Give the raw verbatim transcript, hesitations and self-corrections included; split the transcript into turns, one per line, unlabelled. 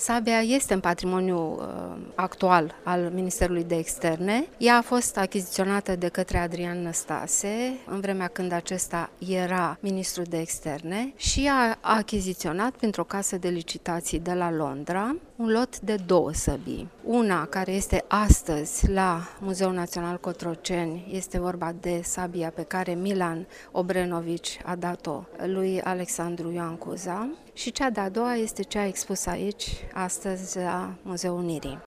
Sabia este în patrimoniul uh, actual al Ministerului de Externe. Ea a fost achiziționată de către Adrian Năstase în vremea când acesta era ministru de Externe și a achiziționat printr-o casă de licitații de la Londra un lot de două săbii. Una care este astăzi la Muzeul Național Cotroceni, este vorba de sabia pe care Milan Obrenovici a dat-o lui Alexandru Ioan Cuza și cea de-a doua este cea expusă aici astăzi la Muzeul Unirii.